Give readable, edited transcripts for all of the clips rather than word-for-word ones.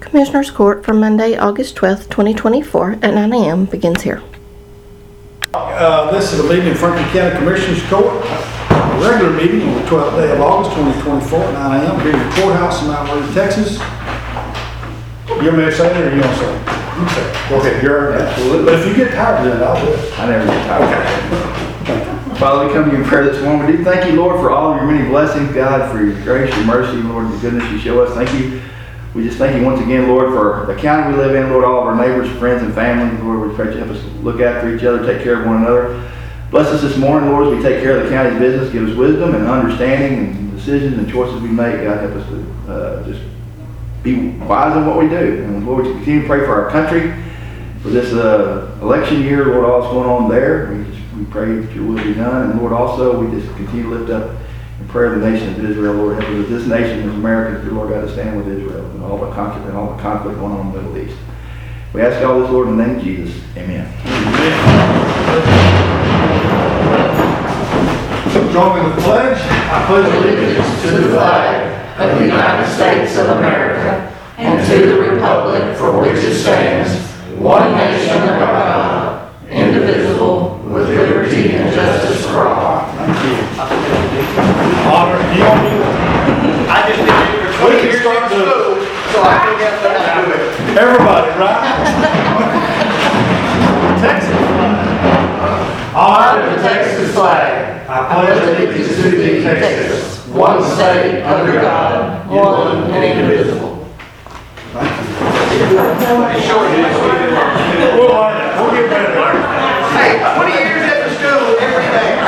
Commissioners Court for Monday, August 12th, 2024 at 9 a.m. begins here. This is a meeting in Franklin County Commissioners Court. A regular meeting on the 12th day of August 2024 at 9 a.m. here in the courthouse in Mount William, Texas. You want me to say it or you want to say it? You say it. Go ahead, you're absolutely. But if you get tired of it, I'll do it. I never get tired. Okay. Father, we come to you in prayer this morning. We do thank you, Lord, for all of your many blessings, God, for your grace, your mercy, Lord, the goodness you show us. Thank you. We just thank you once again, Lord, for the county we live in, Lord, all of our neighbors, friends, and family. Lord, we pray that you help us look after each other, take care of one another. Bless us this morning, Lord, as we take care of the county's business. Give us wisdom and understanding and decisions and choices we make. God, help us to just be wise in what we do. And Lord, we continue to pray for our country, for this election year, Lord, all that's going on there. We pray that your will be done. And Lord, also, we just continue to lift up in prayer the nation of Israel, Lord. Help us, this nation, as Americans, dear Lord God, to stand with Israel and all the conflict going on in the Middle East. We ask all this, Lord, in the name of Jesus. Amen. Join me in the pledge. I pledge allegiance to the flag of the United States of America and to the republic for which it stands, one nation under God, indivisible, with liberty and justice for all. Thank you. Honor, do you want me to? I just did it for 20 years in school, so I think that's how to do it. Everybody, right? Texas flag. Honor the Texas flag. I pledge allegiance to thee, Texas, one state under God, one and indivisible. Thank you. We'll get better. Hey, 20 years after school, everything.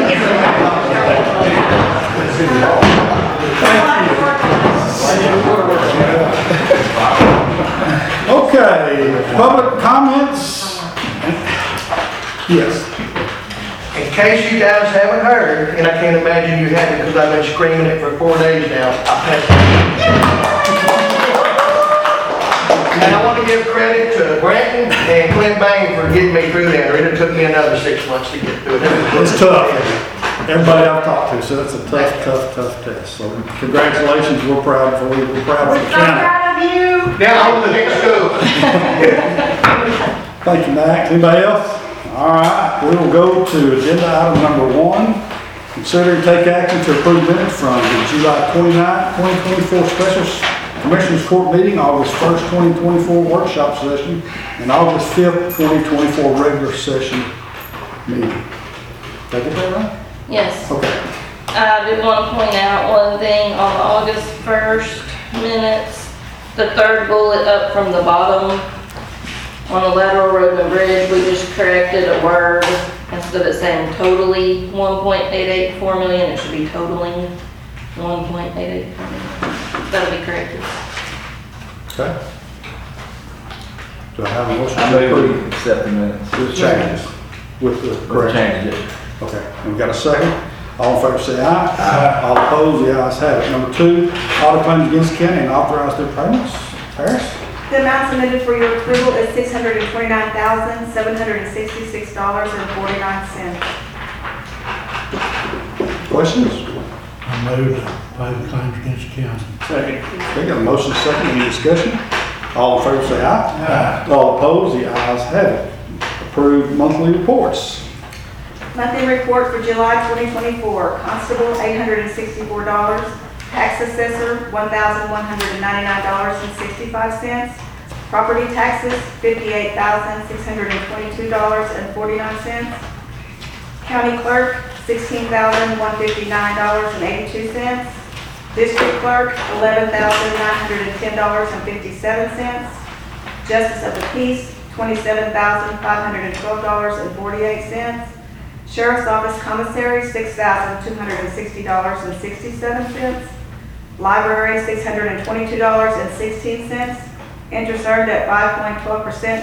Okay, public comments? Yes. In case you guys haven't heard, and I can't imagine you haven't because I've been screaming it for 4 days now, and I want to give credit to Brenton and Clint Bain for getting me through that, or it took me another 6 months to get through it. It's tough. Everybody I've talked to said it's a tough test. So congratulations, we're proud for you. We're proud for the county. Now on to the next school. Thank you, Max. Anybody else? All right, we will go to agenda item number 1. Consider and take action to approve minutes from the July 29, 2024 special Commissioners Court meeting, August 1st, 2024 workshop session, and August 5th, 2024 regular session meeting. Did I get that right? Yes. Okay. I did want to point out one thing on the August 1st minutes. The third bullet up from the bottom on the lateral road and bridge, we just corrected a word. Instead of it saying totally 1.884 million, it should be totaling 1.884 million. That'll be corrected. Okay. Do I have a motion I to move approve we accept the minutes. with changes? With the correction? Change it. Okay, and we got a second. All in favor say aye. Aye. All opposed, the ayes have it. Number 2, audit claims against the county and authorize their payments. Paris? The amount submitted for your approval is $629,766.49. Questions? I move to pay the claims against the county. Second. Okay, got a motion second. Any discussion? All in favor say aye. Aye. All opposed, the ayes have it. Approved monthly reports. Monthly report for July 2024. Constable, $864. Tax assessor, $1,199.65. Property taxes, $58,622.49. County clerk, $16,159.82. District clerk, $11,910.57. Justice of the peace, $27,512.48. Sheriff's Office Commissary, $6,260.67. Library, $622.16. Interest earned at 5.12%,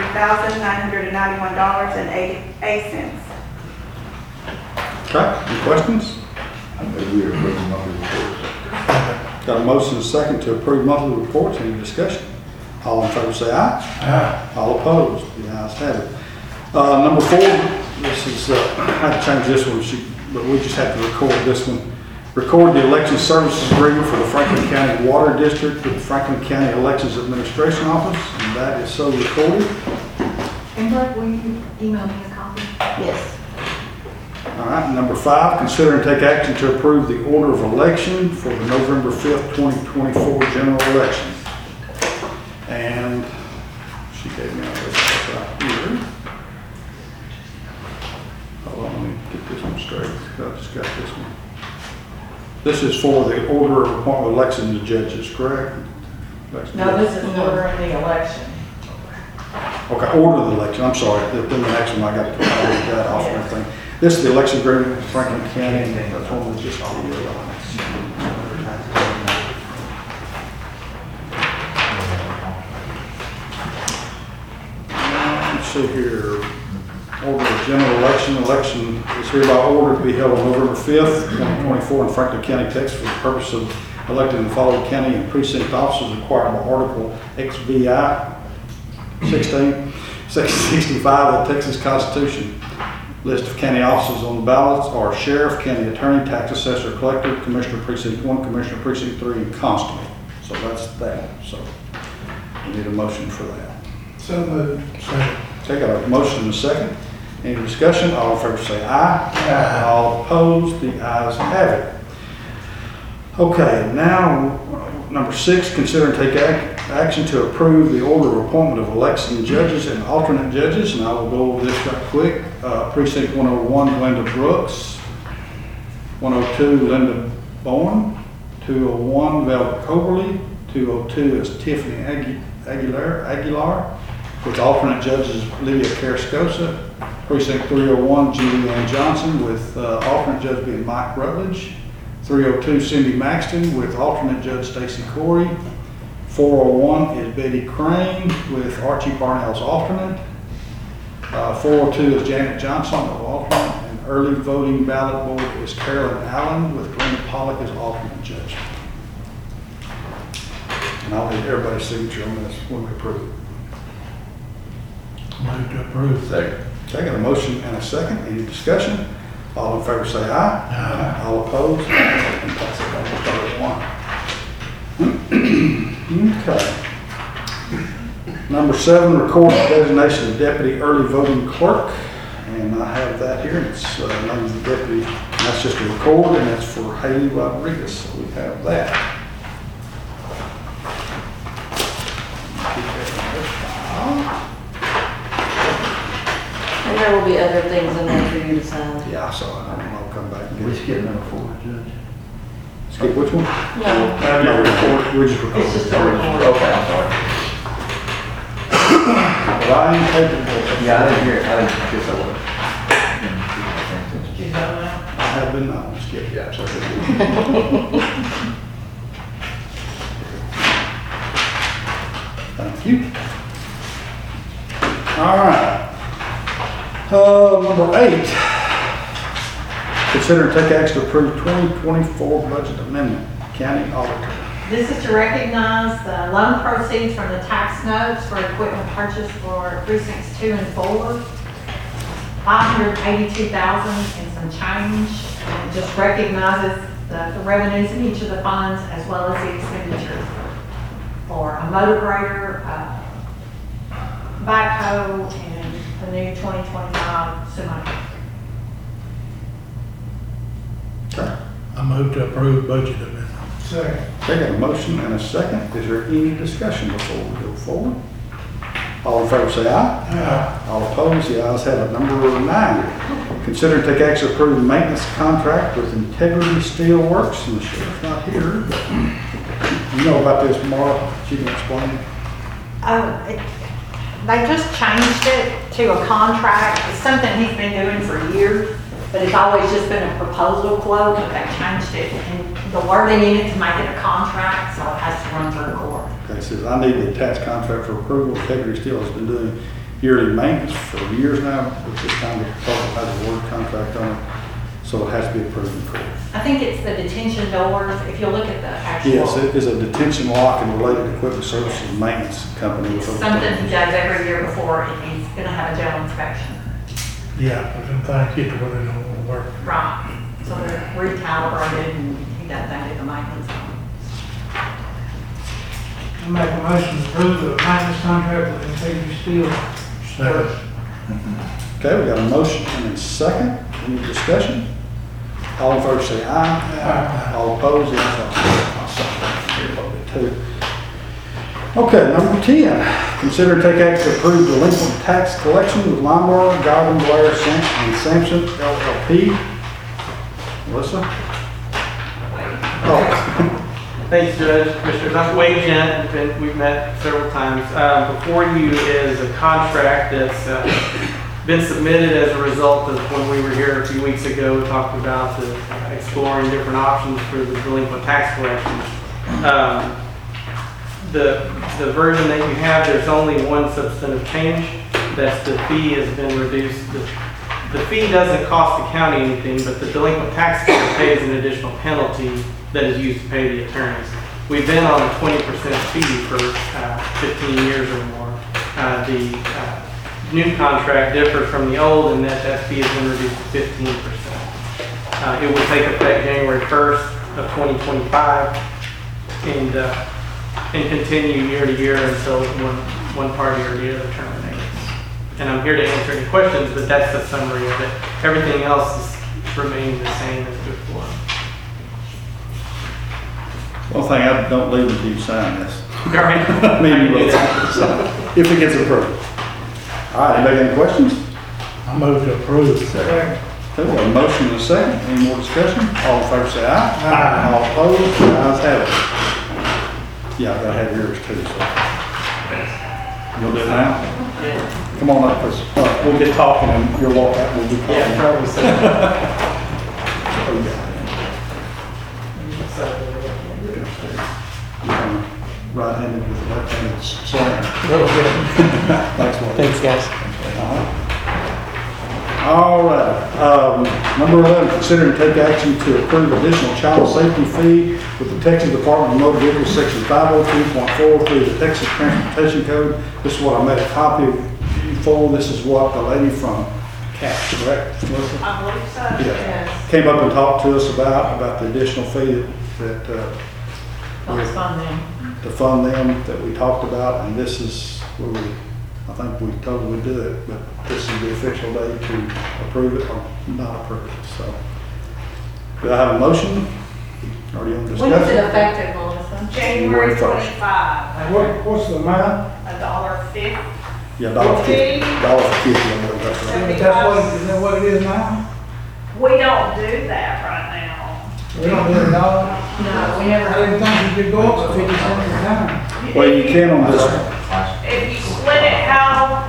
$53,991.88. Okay, any questions? I move we approve the monthly reports. Got a motion and a second to approve monthly reports. Any discussion? All in favor say aye. Aye. All opposed, the ayes have it. Number 4, this is, I had to change this one, but we just have to record this one. Record the election services agreement for the Franklin County Water District with the Franklin County Elections Administration Office, and that is so recorded. And Doug, will you email me a copy? Yes. All right, number 5, consider and take action to approve the order of election for the November 5th, 2024 general election. And she gave me a list right here. Hold on, let me get this one straight. I just got this one. This is for the order of appointment of election to judges, correct? No, this is ordering the election. Okay, order of the election, I'm sorry, then the next one I got to put that off and everything. This is the election agreement with Franklin County, and that's one we just let's see here. Order of general election. Election is hereby ordered to be held on November 5th, 2024 in Franklin County, Texas for the purpose of electing the following county and precinct officers required by Article XVI 65 of the Texas Constitution. List of county officers on the ballots are sheriff, county attorney, tax assessor, collector, commissioner precinct 1, commissioner precinct 3, and constable. So that's that. So we need a motion for that. So moved. Second. Okay, got a motion and a second. Any discussion? All in favor say aye. Aye. All opposed? The ayes have it. Okay, now, number 6, consider and take action to approve the order of appointment of election judges and alternate judges, and I will go over this right quick. Precinct 101, Linda Brooks. 102, Linda Bowen. 201, Velda Coberly. 202 is Tiffany Aguilar. With alternate judges Lydia Carrascosa. Precinct 301, Julianne Johnson, with alternate judge being Mike Rutledge. 302, Cindy Maxton, with alternate judge Stacy Corey. 401 is Betty Crane, with Archie Barnell's alternate. 402 is Janet Johnson, of alternate. And early voting ballot board is Carolyn Allen, with Glenda Pollock as alternate judge. And I'll need everybody's signature on this when we approve it. Move to approve. Second. Okay, got a motion and a second. Any discussion? All in favor say aye. Aye. All opposed? And pass it by the third one. Okay. Number 7, record the designation of deputy early voting clerk. And I have that here. It's name of the deputy. That's just a record, and that's for Haley Rodriguez. So we have that. And there will be other things in there for you to sign. Yeah, I saw it. I'll come back and We get it. skip number 4, Judge. Skip which one? No, No, record. We just record. It's just a report. Okay, I'm sorry. But I ain't taking it. Yeah, I didn't hear it. I didn't guess I would. Did you vote now? I have been, no, skip, yeah, sorry. Thank you. All right. Number 8, consider and take action to approve 2024 budget amendment, county auditor. This is to recognize the loan proceeds from the tax notes for equipment purchased for precincts 2 and 4. $582,000 and some change. And it just recognizes the revenues in each of the funds as well as the expenditures for a motor grader, backhoe, and the new 2025 semi. Okay. I move to approve budget amendment. Second. Okay, got a motion and a second. Is there any discussion before we go forward? All in favor say aye. Aye. All opposed, the ayes have it. Number 9, consider and take action to approve maintenance contract with Integrity Steel Works, and the sheriff's not here, but you know about this, Mara, she can explain it. They just changed it to a contract. It's something he's been doing for years, but it's always just been a proposal quote, but they changed it. And the wording in it to make it a contract, so it has to run through court. Okay, it says, I need the attached contract for approval. Integrity Steel has been doing yearly maintenance for years now, but this time the proposal has a word contract on it, so it has to be approved in court. I think it's the detention doors. If you look at the actual. Yes, it is a detention lock and related equipment services maintenance company. It's something he does every year before he's gonna have a jail inspection. Yeah, but then things get to where they don't want to work. Right. So they're recalibrated and does they do the maintenance on. I make a motion to approve the maintenance contract with Integrity Steel. Second. Okay, we got a motion and a second. Any discussion? All in favor say aye. Aye. All opposed, yes, I'll second here a little bit too. Okay, number 10, consider and take action to approve delinquent tax collection with Limewire, Godwin, Blair, and Sampson LLP. Melissa? Oh, Thanks, Judge. Commissioners, I'm Wade Gent. We've met several times. Before you is a contract that's been submitted as a result of when we were here a few weeks ago, talking about exploring different options for the delinquent tax collection. The version that you have, there's only one substantive change. That's the fee has been reduced. The fee doesn't cost the county anything, but the delinquent tax collector pays an additional penalty that is used to pay the attorneys. We've been on a 20% fee for 15 years or more. The new contract differs from the old in that fee has been reduced to 15%. It will take effect January 1st of 2025 and continue year to year until one party or the other terminates. And I'm here to answer any questions, but that's the summary of it. Everything else has remained the same as before. one thing, I don't leave until you sign this. Right. I mean, you will sign if it gets approved. All right, anybody got any questions? I move to approve. Okay, we got a motion and a second. Any more discussion? All in favor say aye. Aye. All opposed, the ayes have it. Yeah, I gotta have yours too, so. You'll do it now? Come on up, because we'll get talking and you'll walk out and we'll be talking. Yeah, probably so. Oh, yeah. Right-handed with left-handed slam. Thanks, Mark. Thanks, guys. All right. Number 11, consider and take action to approve additional child safety fee with the Texas Department of Motor Vehicles, Section 502.4 through the Texas Transportation Code. This is what I made a copy of you for. This is what the lady from CAP, correct, Melissa? I believe so, Yeah. yes. Came up and talked to us about the additional fee that Let's fund them. to fund them that we talked about, and this is where I think we told them we'd do it, but this is the official date to approve it or not approve it, so. Do I have a motion? Or do you want to When is discuss it it? effective, Melissa? January January 1st. 25, What's the amount? $1.50. Yeah, $1.50, $50. $1.50, I believe that's right. Is that what it is now? We don't do that right now. We don't do $1. No, we never. I didn't think you could go up to 50 cents a time. Well, you can on this one. If you split it how,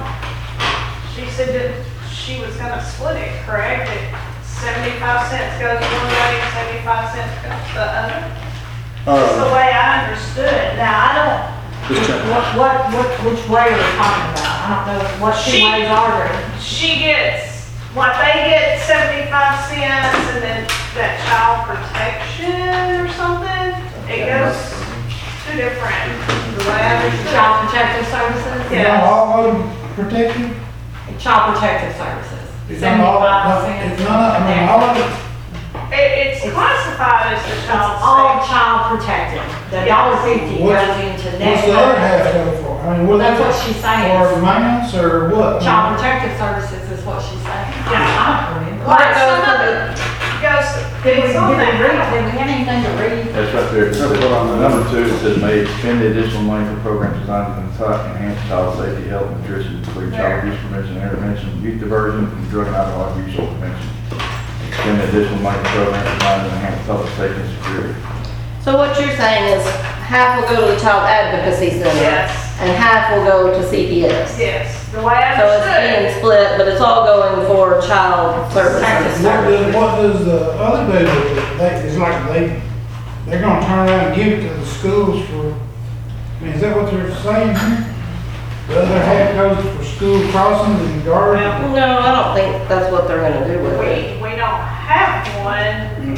she said that she was gonna split it, correct? That 75 cents goes one way, 75 cents goes the other. That's the way I understood. Now, I don't, Just check. Which way are we talking about? I don't know, what two She- ways are there? she gets, like, they get 75 cents and then that child protection or something. It goes two different, the way I understood. Child Protective Services? Yeah. All of them protected? Child Protective Services. It's not all, 75 cents. it's not, I mean, all of it. It's classified as the It's child all safety. child protected. The $1.50 What's- goes into What's next. the other half go for? I mean, what? That's what she's saying. For maintenance or what? Child Protective Services is what she's saying. Yeah. I don't remember. Like some of it goes, Did we it's on read, that. did we have anything to read? That's right there. Number 2, it says may spend the additional money for programs designed to enhance child safety, health, and nutrition, including child abuse prevention, intervention, youth diversion, and drug and alcohol abuse prevention. Spend the additional money for programs designed to enhance public safety and security. So what you're saying is half will go to the Child Advocacy Center Yes. and half will go to CPS. Yes, the way I So it's being understood. split, but it's all going for child services. What does the other do with it? It's like they're gonna turn around and give it to the schools for, I mean, is that what they're saying here? The other half goes for school crossings and guards? No, I don't think that's what they're gonna do with it. We don't have one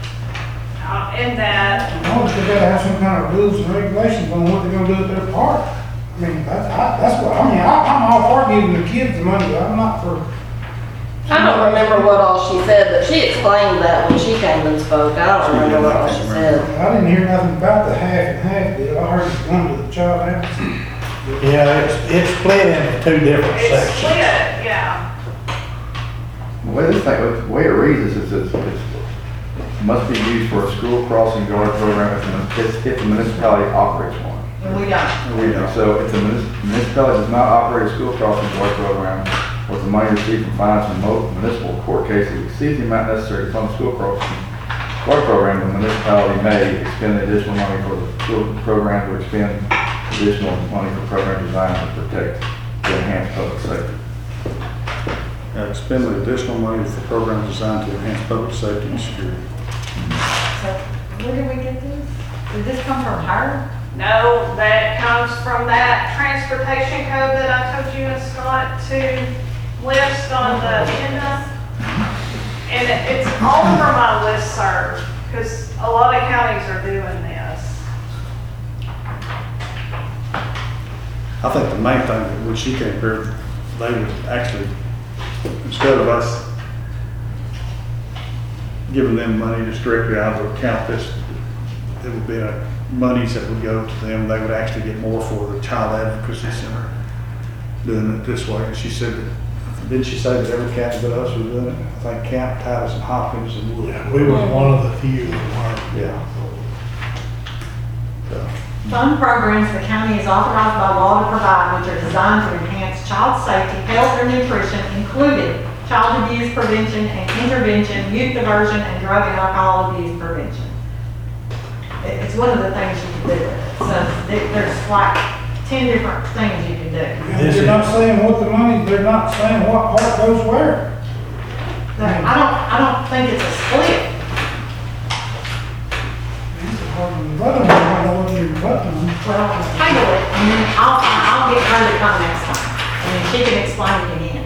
in that, No, they gotta have some kind of rules and regulations on what they're gonna do at their park. I mean, that's what, I mean, I'm all for giving the kids the money, but I'm not for I don't remember what all she said, but she explained that when she came and spoke. I don't remember what all she said. I didn't hear nothing about the half and half deal. I heard it's going to the child advocate. Yeah, it's split into two different It's sections. split, yeah. The way it reads is it must be used for a school crossing guard program if the municipality operates one. And we don't. So if the municipality does not operate a school crossing guard program, or if the money received from finance and municipal court cases exceeds the amount necessary to fund the school crossing guard program, the municipality may expend additional money for the school program to expend additional money for programs designed to protect to enhance public safety. Expend additional money for programs designed to enhance public safety and security. So, where did we get this? Did this come from her? No, that comes from that transportation code that I told you and Scott to list on the agenda. And it's all for my listserv, because a lot of counties are doing this. I think the main thing, that when she came here, they would actually, instead of us giving them money just directly out of the account, this, it would be monies that would go to them. They would actually get more for the child advocacy center doing it this way. And she said that, didn't she say that every county but us was doing it? I think Camp, Titus, and Hopkins and Wood. Yeah, we was one of the few that weren't. Yeah. So, Fund programs the county is authorized by law to provide, which are designed to enhance child safety, health, or nutrition, including child abuse prevention and intervention, youth diversion, and drug and alcohol abuse prevention. It's one of the things you can do with it. So there's like 10 different things you can do. They're not saying what the money, they're not saying what part goes where. I don't think it's a split. But I don't know what you're putting on. Well, table it, and then I'll get her to come next time, and then she can explain it again.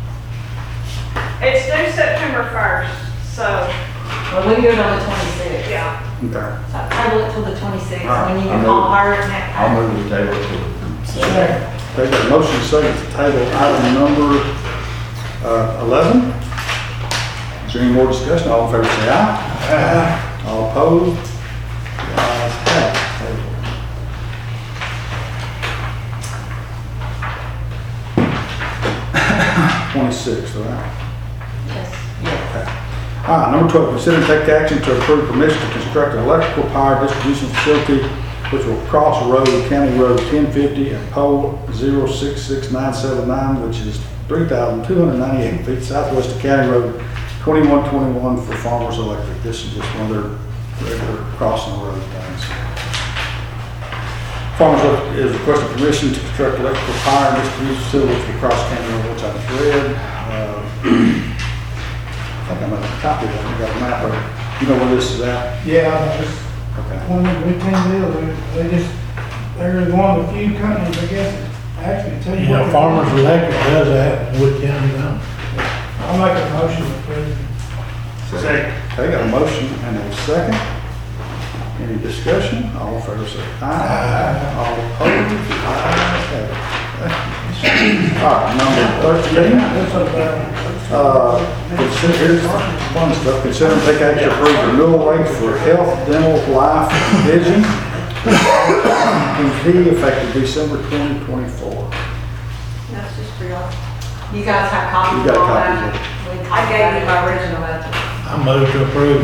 It's due September 1st, so, Well, we can do it on the 26th. yeah. okay. So table it till the 26th, All right, when you I'll can call move. her and have I'll her. move the table to. They got a motion second to table item number 11. Is there any more discussion? All in favor say aye. All opposed? The ayes have it. Table. 26, all right? Yes. All right, number 12, consider and take action to approve permission to construct an electrical power distribution facility which will cross road, County Road 1050 and pole 066979, which is 3,298 feet southwest of County Road 2121 for Farmers Electric. This is just one of their regular crossing the road things. Farmers Electric is requesting permission to construct electrical power distribution facility which will cross County Road, which I just read. I think I made a copy of it. I got a map of it. You know where this is at? Yeah, it's Okay. one of the routine deals. They're one of the few companies, I guess, that actually tell you. You know, what Farmers Electric does that in Wood County now. I'll make a motion to approve. Second. Okay, got a motion and a second. Any discussion? All in favor say aye. All opposed? The ayes have it. All right, number 13. Here's fun stuff. Consider and take action to approve renewal rates for health, dental, life, and vision. Fee effective December 2024. That's just for y'all. You guys have copies You of got all copies that? I gave you my original budget. I move to approve.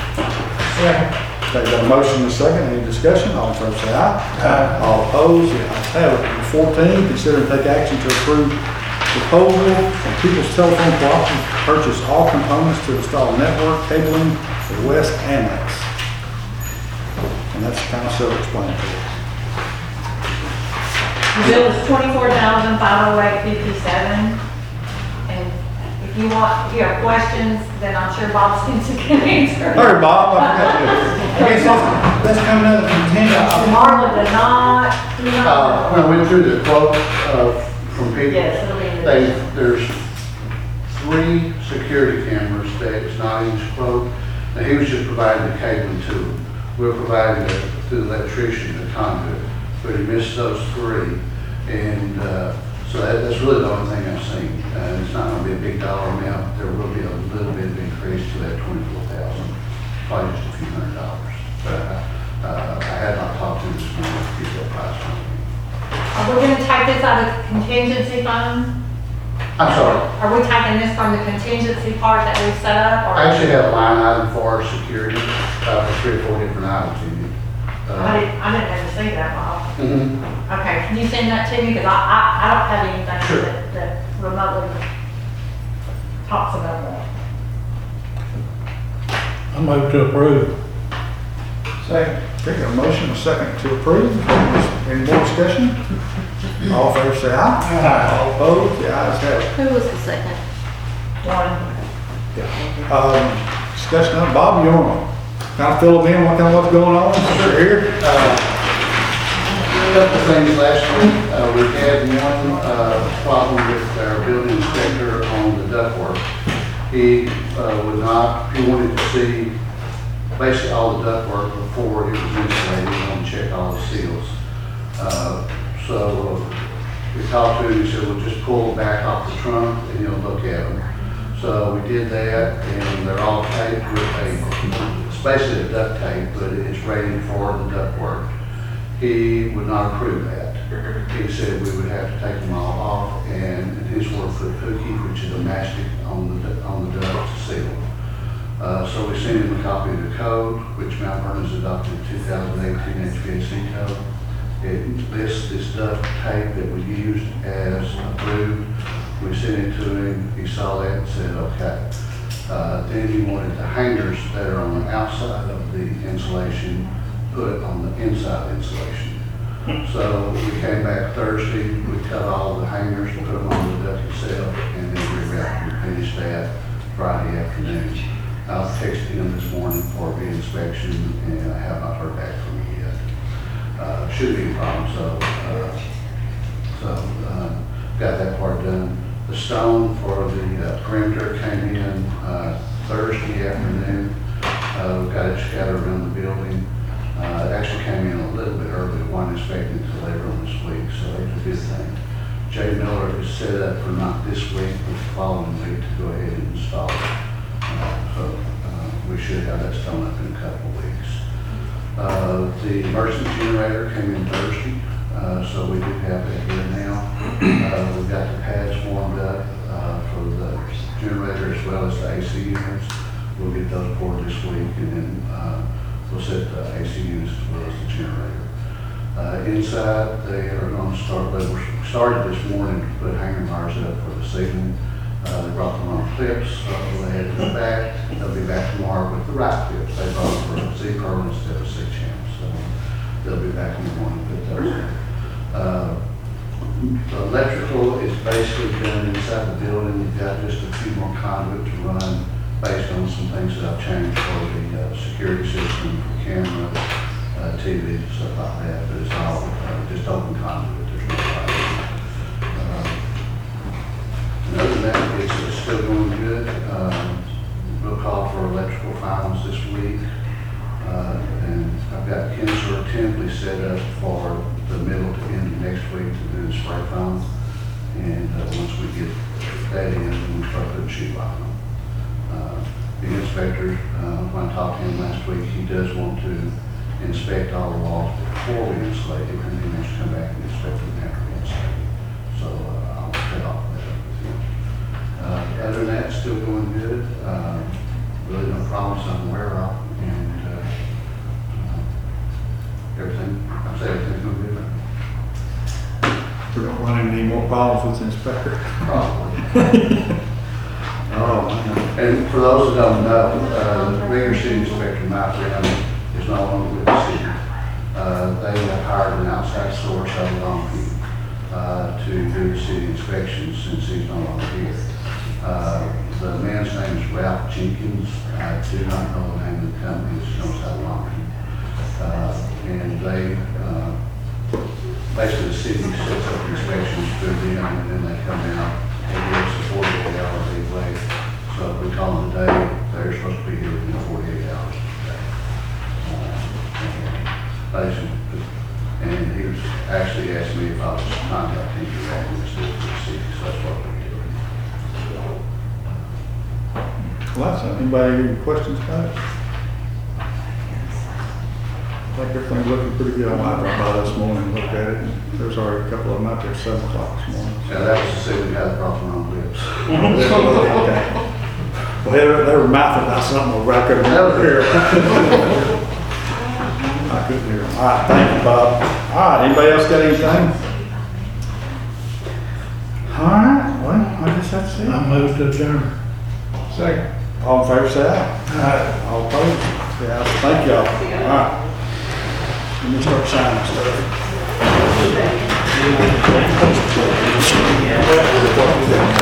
Okay, got a motion and a second. Any discussion? All in favor say aye. All opposed? The ayes have it. Number 14, consider and take action to approve proposal from People's Telephone Cooperative to purchase all components to install network cabling for the West Annex. And that's kind of self-explanatory. The bill is $24,508.57. And if you have questions, then I'm sure Bob Stinson can answer. All right, Bob, I forgot you. I guess that's coming out of the contingency. Marla did not, When I went through the quote from people, yes, it'll be in the. there's 3 security cameras that is not in his quote. Now, he was just providing the cabling to them. We're providing it through the electrician, the conduit, but he missed those 3. And So that's really the only thing I've seen. It's not gonna be a big dollar amount, there will be a little bit of increase to that 24,000, probably just a few $100. But I had not talked to him this morning to get that price on me. Are we gonna take this out of contingency fund? I'm sorry, Are we taking this from the contingency part that we set up, or? I actually have a line item for security, for 3 or 4 different items in it. I didn't ever see that, Bob. Mhm. Okay, can you send that to me, because I don't have anything Sure. that remotely talks about that. I move to approve. Second. Okay, got a motion, a second to approve. Any more discussion? All in favor say aye. Aye. All opposed, the ayes have it. Who was the second? Discussion on, Bob, you want to kind of fill them in, what's going on here? A couple of things last week, we had one problem with our building inspector on the ductwork. He he wanted to see basically all the ductwork before it was insulated. He wanted to check all the seals. So we talked to him, he said, well, just pull the back off the trunk and you'll look at them. So we did that, and they're all taped with it's basically a duct tape, but it's rated for the ductwork. He would not approve that. He said we would have to take them all off, and in his word, put Pookie, which is a mastic on the duct to seal them. So we sent him a copy of the code, which Mount Vernon's adopted 2018 HVAC code. It lists this duct tape that we used as approved. We sent it to him, he saw that and said, okay. Then he wanted the hangers that are on the outside of the insulation put on the inside insulation. So we came back Thursday, we cut all the hangers, put them on the duct itself, and then we wrapped and finished that Friday afternoon. I was texting him this morning for re-inspection, and I have not heard back from him yet. Shouldn't be a problem, got that part done. The stone for the perimeter came in Thursday afternoon. We've got it scattered around the building. It actually came in a little bit early. We weren't expecting it until later on this week, so it's a good thing. Jay Miller is set up for not this week, but the following week to go ahead and install it. We should have that stone up in a couple of weeks. The emergency generator came in Thursday, so we do have that here now. We've got the pads warmed up for the generator as well as the AC units. We'll get those poured this week, and then we'll set the AC units as well as the generator. Inside, they are going to start, they were started this morning to put hanger bars up for the ceiling. They brought them on clips, so they had to go back. They'll be back tomorrow with the right clips. They brought them for a Z-Pro instead of 6-amp, so they'll be back in the morning with those in. The electrical is basically done inside the building. We've got just a few more conduit to run based on some things that I've changed for the security system, for cameras, TVs, and stuff like that. But it's all just open conduit. There's no lighting. Other than that, it's still going good. We'll call for electrical finals this week. And I've got Kinsler Templey set up for the middle to end of next week to do the spray foam. And once we get that in, then we start putting sheet rock on. The inspector, when I talked to him last week, he does want to inspect all the walls before we insulate it, and he wants to come back and inspect them after we insulate it. So I'll set off that up with him. Other than that, still going good. Really no problems I'm aware of, and I'd say everything's going good. We don't run into any more problems with the inspector. Probably. Oh, man. And for those that don't know, the Bigger City Inspector, Mike Brown, is no longer with the city. They have hired an outside source out of Longview to do the city inspections since he's no longer here. The man's name is Ralph Jenkins. I do not know the name of the company, it's outside of Longview. And they, basically the city sets up inspections through them, and then they come out and give us a 48-hour lead wait. So if we call them today, they're supposed to be here within 48 hours today. And he was actually asked me if I was contacting you back in the city, so that's what we're doing. Well, that's, anybody have any questions about it? I think everything's looking pretty good. I dropped by this morning and looked at it, and there's already a couple of them out there at 7 o'clock this morning. Yeah, that was to see we had the problem on lips. Okay. Well, they were mouthing about something right over here. I couldn't hear them. All right, thank you, Bob. All right, anybody else got anything? All right, well, I guess that's it. I move to adjourn. Second. All in favor, say aye. All opposed? Yeah, thank y'all. All right. Let me start signing stuff.